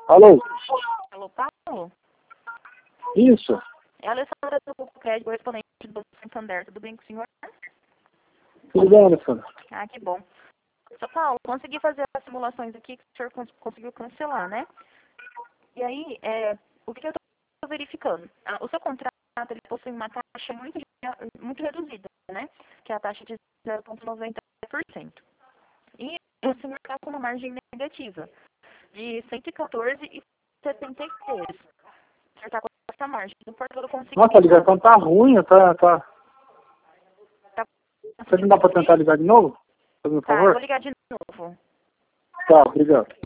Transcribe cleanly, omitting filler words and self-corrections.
Alô? Alô, Paulo? Isso. É a Alessandra do Grupo Crédito, correspondente do Santander. Tudo bem com o senhor? Tudo bem, Alessandra? Ah, que bom. São Paulo, consegui fazer as simulações aqui que o senhor conseguiu cancelar, né? E aí, o que eu estou verificando? O seu contrato ele possui uma taxa muito reduzida, né? Que é a taxa de 0,90%. E o senhor está com uma margem negativa de 114,73. O senhor está com essa margem. No portal eu consegui... Nossa, a ligação tá ruim, tá... Você não dá pra tentar ligar de novo? Por Tá, eu favor? vou ligar de novo. Tá, obrigado.